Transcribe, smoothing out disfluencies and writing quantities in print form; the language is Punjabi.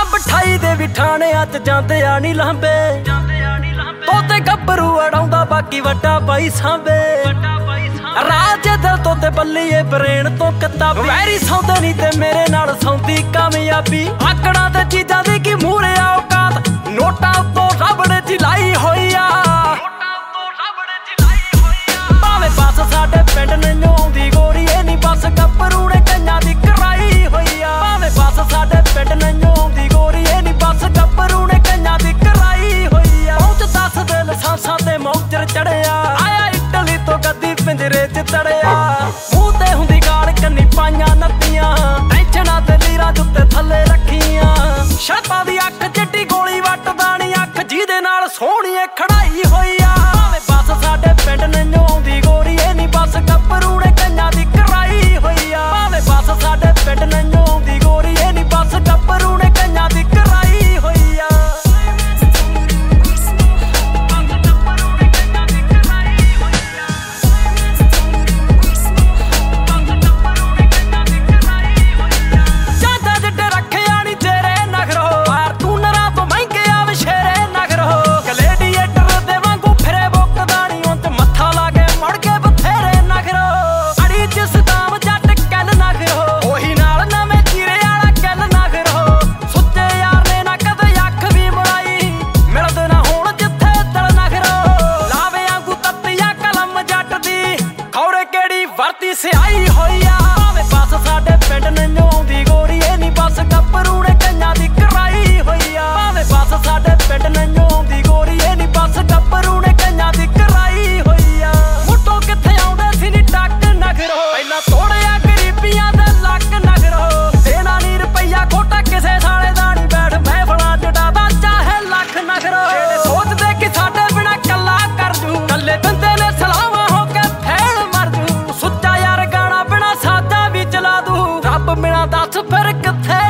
ਬਿਠਾਈ ਦੇ ਵੀ ਠਾਣਿਆਂ ਚ ਜਾਂਦੇ ਆ ਨੀ ਲਾਂਬੇ ਤੋਤੇ ਗੱਭਰੂ ਅੜਾਉਂਦਾ ਬਾਕੀ ਵੱਡਾ ਬਾਈ ਸਾਂਬੇ ਰਾਜ ਦਿਲ ਤੋਂ ਤੇ ਬੱਲੀਏ ਬਰੇਨ ਤੋਂ ਕਿਤਾਬੀ ਵੈਰੀ ਸੌਂਦੇ ਨੀ ਤੇ ਮੇਰੇ ਨਾਲ ਸੌਂਦੀ ਕਾਮਯਾਬੀ ਆਕੜਾਂ ਤੇ ਚੀਜ਼ਾਂ ਦੀ ਕੀ ਮੂਹਰੇ ਔਕਾਤ ਨੋਟਾਂ ਤੋਂ ਰਬੜ ਜਿਲਾਈ ਹੋਈ ਆ ਭਾਵੇਂ ਬੱਸ ਸਾਡੇ ਪਿੰਡ ਨਹੀਂ ਆਉਂਦੀ ਗੋਰੀਏ ਨੀ ਬੱਸ ਗੱਭਰੂ ਨੇ ਕਈਆਂ ਦੀ ਕਰਾਈ ਹੋਈ ਆ ਭਾਵੇਂ ਬੱਸ ਸਾਡੇ ਪਿੰਡ ਨਹੀਂ ਆਉਂਦੀ ਗੋਰੀਏ ਨੀ ਬੱਸ ਗੱਭਰੂ ਨੇ ਕਈਆਂ ਦੀ ਕਰਾਈ ਹੋਈ ਆ ਪਹੁੰਚ 10 ਦੇ ਲਸਾਂਸਾਂ ਤੇ ਮੌਜਰ ਚੜਿਆ ਆਇਆ ਇਟਲੀ ਤੋਂ ਗੱਦੀ ਪਿੰਜਰੇ ਚ ਤੜਿਆ ਮੂੰਹ ਤੇ ਹੁੰਦੀ ਗਾਲ ਕੰਨੀ ਪਾਈਆਂ ਨੱਤੀਆਂ ਟੈਨਸ਼ਨਾਂ ਤੇ ਲੀਰਾਂ ਜੁੱਤੇ ਥੱਲੇ ਰੱਖੀਆਂ ਸ਼ਰਪਾਂ ਦੀ ਅੱਖ ਚਿੱਟੀ ਗੋਲੀ ਵੱਟਦਾ ਨੀ ਅੱਖ ਜਿਹਦੇ ਨਾਲ ਸੋਹਣੀਏ ਖੜਾਈ ਹੋਈ ਆ ਭਾਵੇਂ ਬੱਸ ਸਾਡੇ ਪਿੰਡ ਨਹੀਂ ਆਉਂਦੀ ਗੋਰੀਏ ਨੀ ਬੱਸ ਗੱਭਰੂ ਨੇ ਕਈਆਂ ਦੀ ਕਰਾਈ ਹੋਈ ਆ ਭਾਵੇਂ ਬੱਸ ਸਾਡੇ ਪਿੰਡ ਨਹੀਂ ਆਉਂਦੀ ਗੋਰੀਏ ਨੀ ਬੱਸ ਗੱਭਰੂ ਨੇ ਕਈਆਂ ਦੀ ਕਰਾਈ ਹੋਈ ਆ ਜਾਂਦਾ ਜਿੱਡੇ ਰੱਖਿਆ ਨੀ ਤੇਰੇ ਨਖਰੋ ਪਰ ਤੂੰ ਨਰਾਂ ਤੋਂ ਮਹਿੰਗੇ ਆ ਵਿਸ਼ੇਰੇ ਨਖਰੋ ਗਲੇਡੀਏਟਰ ਦੇ ਵਾਂਗੂ ਫਿਰੇ ਬੁੱਕਦਾ ਨੀ ਉਹ ਤੇ ਮੱਥਾ ਲਾ ਕੇ ਮੁੜ ਕੇ ਬਥੇਰੇ ਨਖਰੋ ਅੜੀ ਚ ਸਦਾਮ ਜੱਟ ਕੱਲ ਨਖਰੋ ਉਹੀ ਨਾਲ ਨਵੇਂ ਚੀਰੇ ਵਾਲਾ ਕੱਲ ਨਖਰੋ ਸੁੱਚੇ ਯਾਰ ਨੇ ਨਾ ਕਦੇ ਅੱਖ ਵੀ ਮੁੜਾਈ ਮਿਲਦੇ ਨਾ ਹੁਣ ਜਿੱਥੇ ਦਿਲ ਨਖਰੋ ਲਾਵੇ ਵਾਂਗੂ ਤੱਤੀਆਂ ਕਲਮ ਜੱਟ ਦੀ ਖੌਰੇ ਕਿਹੜੀ ਵਰਤੀ ਸਿਆਹੀ ਹੋਈ ਆ ਭਾਵੇਂ ਬੱਸ ਸਾਡੇ ਪਿੰਡ ਨਹੀਂ ਆਉਂਦੀ ਗੋਰੀਏ ਨੀ ਬੱਸ ਗੱਭਰੂ ਨੇ ਕਈਆਂ ਦੀ ਕਰਾਈ ਹੋਈ ਆ ਭਾਵੇਂ ਬੱਸ ਸਾਡੇ ਪਿੰਡ ਨਹੀਂ ਆਉਂਦੀ ਗੋਰੀਏ ਨੀ ਬੱਸ ਗੱਭਰੂ ਨੇ ਕਈਆਂ ਦੀ ਕਰਾਈ ਹੋਈ ਆ ਮੁੱਢੋਂ ਕਿੱਥੇ ਆਉਂਦੇ ਸੀ ਨੀ ਟੱਕ ਨਖਰੋ ਪਹਿਲਾਂ ਤੋੜਿਆ ਗਰੀਬੀਆਂ ਦੇ ਲੱਕ ਨਖਰੋ ਦੇਣਾ ਨੀ ਰੁਪਈਆ ਖੋਟਾ ਕਿਸੇ ਸਾਲੇ ਦਾ ਨੀ ਬੈਠ ਮਹਿਫਲਾਂ ਜੁੜਾਦਾ ਚਾਹੇ ਲੱਖ ਨਖਰੋ ਜਿਹੜੇ ਸੋਚਦੇ ਕਿ ਸਾਡੇ ਬਿਨਾ ਕੱਲਾ ਕਰ ਜੂ ਕੱਲੇ ਬੰਦੇ ਨੇ ਸਲਾਮਾਂ ਹੋ ਕੇ ਫੇਲ ਮਰ ਜੂ ਸੁੱਚਾ ਯਾਰ ਗਾਣਾ ਬਿਨਾ ਸਾਦਾ ਵੀ ਚਲਾ ਦੂ ਰੱਬ ਬਿਨਾ ਦੱਸ ਫਿਰ ਕਿੱਥੇ